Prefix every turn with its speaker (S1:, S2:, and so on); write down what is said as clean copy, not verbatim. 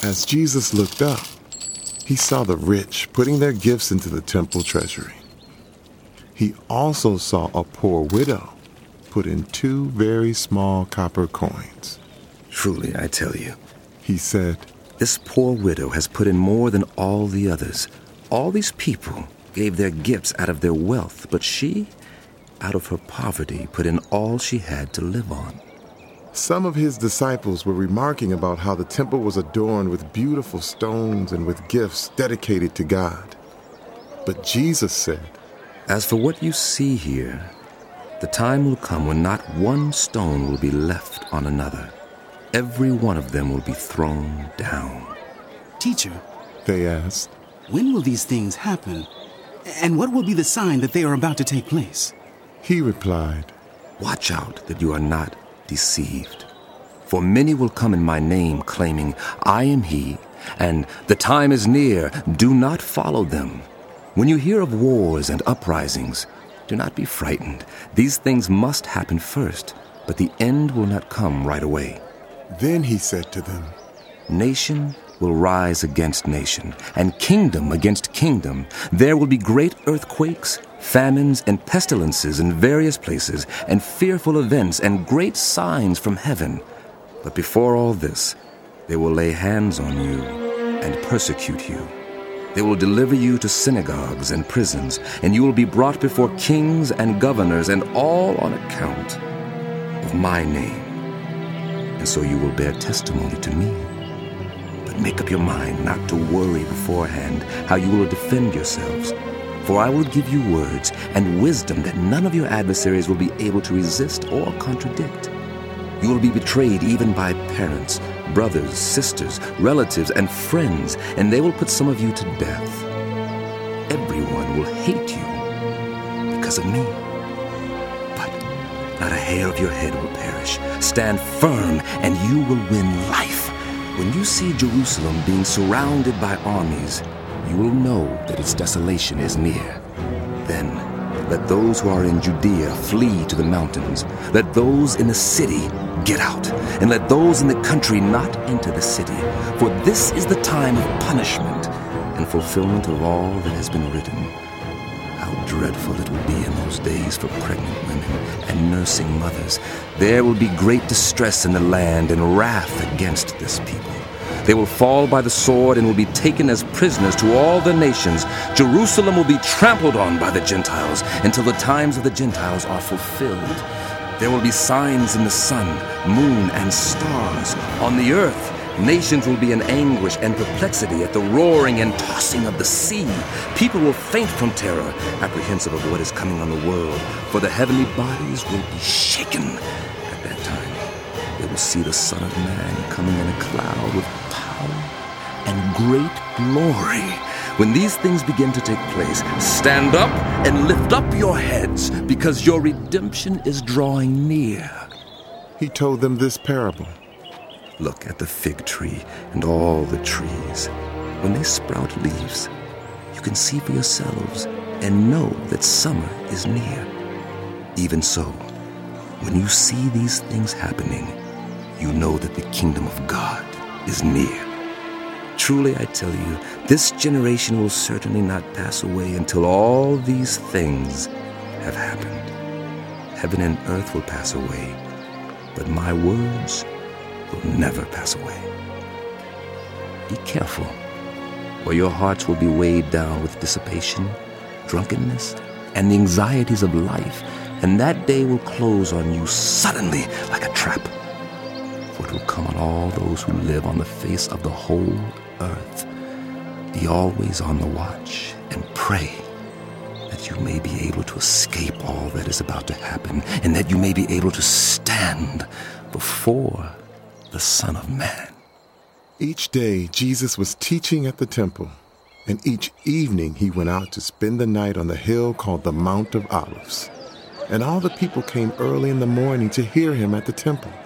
S1: As Jesus looked up, he saw the rich putting their gifts into the temple treasury. He also saw a poor widow put in 2 very small copper coins.
S2: Truly, I tell you,
S1: he said,
S2: this poor widow has put in more than all the others. All these people gave their gifts out of their wealth, but she, out of her poverty, put in all she had to live on.
S1: Some of his disciples were remarking about how the temple was adorned with beautiful stones and with gifts dedicated to God. But Jesus said,
S2: as for what you see here, the time will come when not one stone will be left on another. Every one of them will be thrown down.
S3: Teacher,
S1: they asked,
S3: when will these things happen? And what will be the sign that they are about to take place?
S1: He replied,
S2: watch out that you are not deceived. For many will come in my name, claiming, I am he, and the time is near. Do not follow them. When you hear of wars and uprisings, do not be frightened. These things must happen first, but the end will not come right away.
S1: Then he said to them,
S2: nation will rise against nation, and kingdom against kingdom. There will be great earthquakes, famines, and pestilences in various places, and fearful events and great signs from heaven. But before all this, they will lay hands on you and persecute you. They will deliver you to synagogues and prisons, and you will be brought before kings and governors, and all on account of my name. And so you will bear testimony to me. But make up your mind not to worry beforehand how you will defend yourselves. For I will give you words and wisdom that none of your adversaries will be able to resist or contradict. You will be betrayed even by parents, brothers, sisters, relatives, and friends, and they will put some of you to death. Everyone will hate you because of me. But not a hair of your head will perish. Stand firm, and you will win life. When you see Jerusalem being surrounded by armies, you will know that its desolation is near. Then let those who are in Judea flee to the mountains. Let those in the city get out, and let those in the country not enter the city. For this is the time of punishment and fulfillment of all that has been written. How dreadful it will be in those days for pregnant women and nursing mothers. There will be great distress in the land and wrath against this people. They will fall by the sword and will be taken as prisoners to all the nations. Jerusalem will be trampled on by the Gentiles until the times of the Gentiles are fulfilled. There will be signs in the sun, moon, and stars. On the earth, nations will be in anguish and perplexity at the roaring and tossing of the sea. People will faint from terror, apprehensive of what is coming on the world, for the heavenly bodies will be shaken. At that time, they will see the Son of Man coming in a cloud with power and great glory. When these things begin to take place, stand up and lift up your heads, because your redemption is drawing near.
S1: He told them this parable.
S2: Look at the fig tree and all the trees. When they sprout leaves, you can see for yourselves and know that summer is near. Even so, when you see these things happening, you know that the kingdom of God is near. Truly, I tell you, this generation will certainly not pass away until all these things have happened. Heaven and earth will pass away, but my words will never pass away. Be careful, or your hearts will be weighed down with dissipation, drunkenness, and the anxieties of life, and that day will close on you suddenly like a trap. For it will come on all those who live on the face of the whole earth. Be always on the watch and pray that you may be able to escape all that is about to happen, and that you may be able to stand before the Son of Man.
S1: Each day Jesus was teaching at the temple, and each evening he went out to spend the night on the hill called the Mount of Olives. And all the people came early in the morning to hear him at the temple.